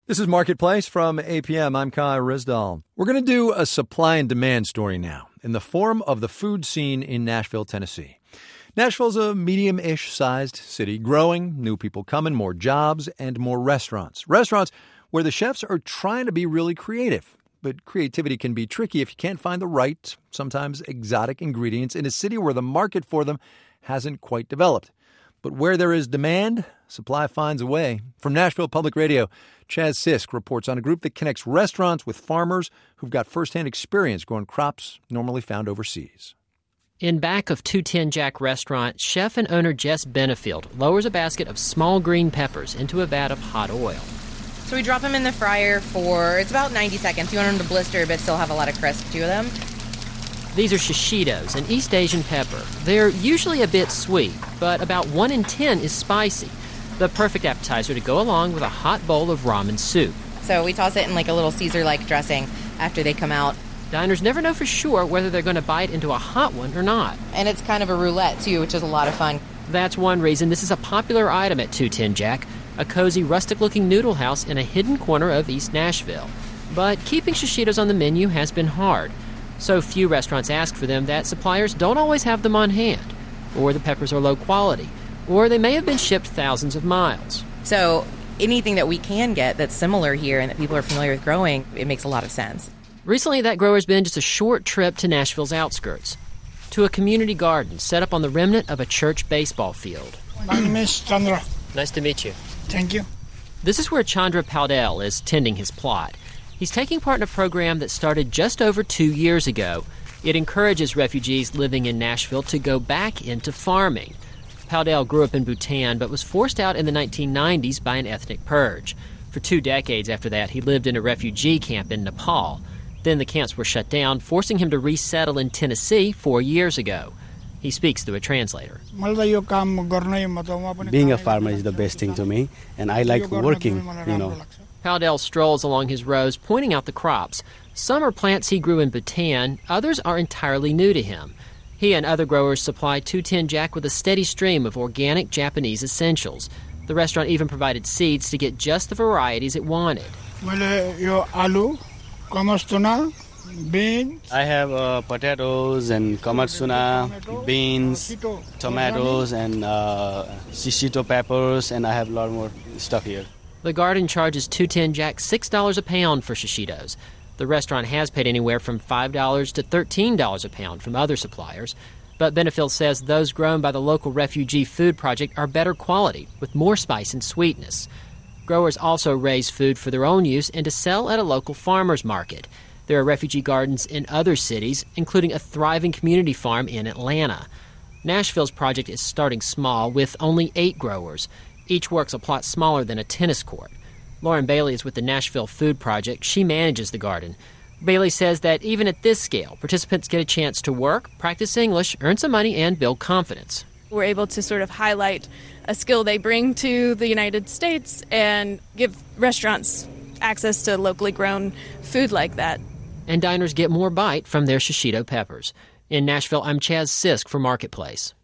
This is Marketplace from APM. I'm Kai Rizdal. We're going to do a supply and demand story now in the form of the food scene in Nashville, Tennessee. Nashville's a medium-ish sized city, growing, new people coming, more jobs, and more restaurants. Restaurants where the chefs are trying to be really creative. But creativity can be tricky if you can't find the right, sometimes exotic ingredients in a city where the market for them hasn't quite developed. But where there is demand, supply finds a way. From Nashville Public Radio, Chaz Sisk reports on a group that connects restaurants with farmers who've got firsthand experience growing crops normally found overseas. In back of 210 Jack Restaurant, chef and owner Jess Benefield lowers a basket of small green peppers into a vat of hot oil. So we drop them in the fryer it's about 90 seconds. You want them to blister but still have a lot of crisp to them. These are shishitos, an East Asian pepper. They're usually a bit sweet, but about 1 in 10 is spicy. The perfect appetizer to go along with a hot bowl of ramen soup. So we toss it in like a little Caesar-like dressing after they come out. Diners never know for sure whether they're going to bite into a hot one or not. And it's kind of a roulette, too, which is a lot of fun. That's one reason this is a popular item at 210 Jack, a cozy, rustic-looking noodle house in a hidden corner of East Nashville. But keeping shishitos on the menu has been hard. So few restaurants ask for them that suppliers don't always have them on hand, or the peppers are low quality, or they may have been shipped thousands of miles. So anything that we can get that's similar here and that people are familiar with growing, it makes a lot of sense. Recently, that grower's been just a short trip to Nashville's outskirts, to a community garden set up on the remnant of a church baseball field. My name is Chandra. Nice to meet you. Thank you. This is where Chandra Powdell is tending his plot. He's taking part in a program that started just over 2 years ago. It encourages refugees living in Nashville to go back into farming. Powdell grew up in Bhutan but was forced out in the 1990s by an ethnic purge. For 2 decades after that, he lived in a refugee camp in Nepal. Then the camps were shut down, forcing him to resettle in Tennessee 4 years ago. He speaks through a translator. Being a farmer is the best thing to me, and I like working, Powdell strolls along his rows, pointing out the crops. Some are plants he grew in Bhutan, others are entirely new to him. He and other growers supply 210 Jack with a steady stream of organic Japanese essentials. The restaurant even provided seeds to get just the varieties it wanted. Aloo, kamasuna, beans. I have potatoes and kamatsuna, beans, tomatoes, and shishito peppers, and I have a lot more stuff here. The garden charges 210 Jack $6 a pound for shishitos. The restaurant has paid anywhere from $5 to $13 a pound from other suppliers. But Benefield says those grown by the local Refugee Food Project are better quality, with more spice and sweetness. Growers also raise food for their own use and to sell at a local farmer's market. There are refugee gardens in other cities, including a thriving community farm in Atlanta. Nashville's project is starting small, with only 8 growers. Each works a plot smaller than a tennis court. Lauren Bailey is with the Nashville Food Project. She manages the garden. Bailey says that even at this scale, participants get a chance to work, practice English, earn some money, and build confidence. We're able to sort of highlight a skill they bring to the United States and give restaurants access to locally grown food like that. And diners get more bite from their shishito peppers. In Nashville, I'm Chaz Sisk for Marketplace.